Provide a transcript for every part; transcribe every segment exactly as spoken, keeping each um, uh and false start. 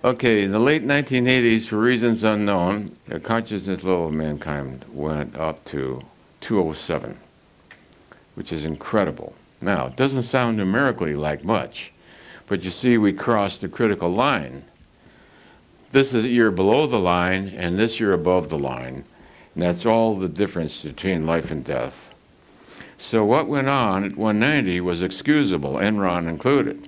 Okay, in the late nineteen eighties, for reasons unknown, the consciousness level of mankind went up to two oh seven, which is incredible. Now, it doesn't sound numerically like much, but you see we crossed the critical line. This is you're below the line, and this you're above the line. And that's all the difference between life and death. So what went on at one ninety was excusable, Enron included.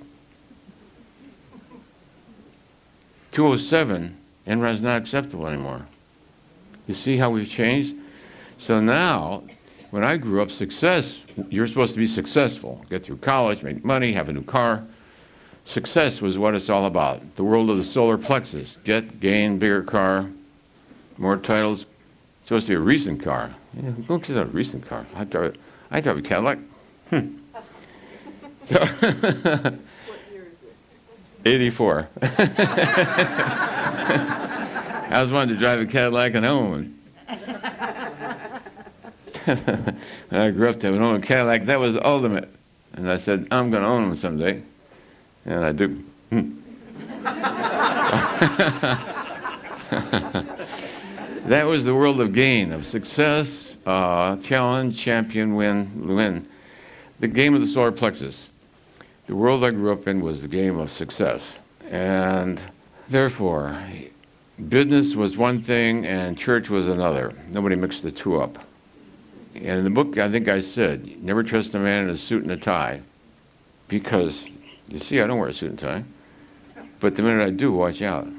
two oh seven, Enron's not acceptable anymore. You see how we've changed? So now, when I grew up, success, you're supposed to be successful. Get through college, make money, have a new car. Success was what it's all about. The world of the solar plexus. Get, gain, bigger car, more titles. It's supposed to be a recent car. Yeah, who looks at a recent car? I drive, I drive a Cadillac. Hmm. So What year is it? eighty-four. I was wanting to drive a Cadillac and own one. When I grew up to own a Cadillac, that was the ultimate. And I said, I'm going to own one someday. And I do. That was the world of gain, of success, uh, challenge, champion, win, win. The game of the solar plexus. The world I grew up in was the game of success. And therefore, business was one thing and church was another. Nobody mixed the two up. And in the book, I think I said, never trust a man in a suit and a tie, because, you see, I don't wear a suit and tie. But the minute I do, watch out.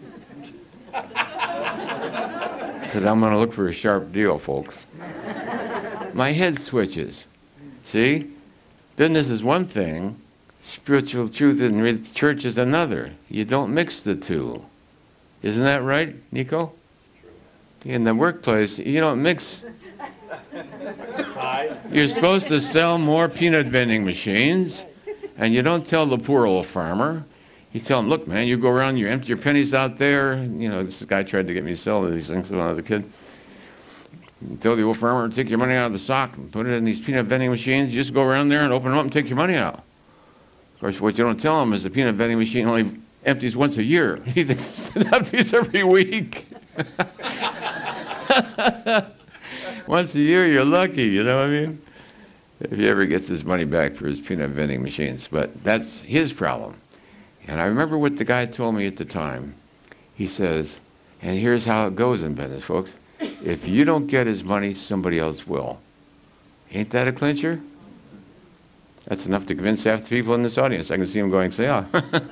Because I'm going to look for a sharp deal, folks. My head switches. See? Business is one thing. Spiritual truth in church is another. You don't mix the two. Isn't that right, Nico? In the workplace, you don't mix. You're supposed to sell more peanut vending machines, and you don't tell the poor old farmer. You tell him, look, man, you go around, you empty your pennies out there. You know, this guy tried to get me to sell these things when I was a kid. You tell the old farmer, take your money out of the sock and put it in these peanut vending machines. You just go around there and open them up and take your money out. Of course, what you don't tell him is the peanut vending machine only empties once a year. He thinks it empties every week. Once a year, you're lucky, you know what I mean? If he ever gets his money back for his peanut vending machines. But that's his problem. And I remember what the guy told me at the time. He says, and here's how it goes in business, folks. If you don't get his money, somebody else will. Ain't that a clincher? That's enough to convince half the people in this audience. I can see them going, say, oh.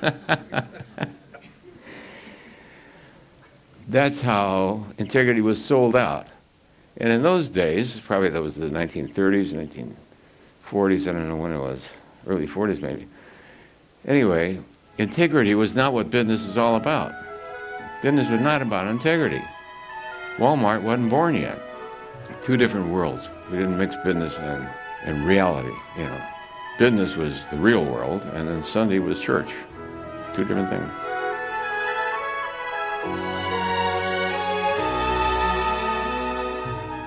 That's how integrity was sold out. And in those days, probably that was the nineteen thirties, nineteen forties, I don't know when it was, early forties maybe. Anyway, integrity was not what business is all about. Business was not about integrity. Walmart wasn't born yet. Two different worlds. We didn't mix business and, and reality, you know. Business was the real world, and then Sunday was church. Two different things.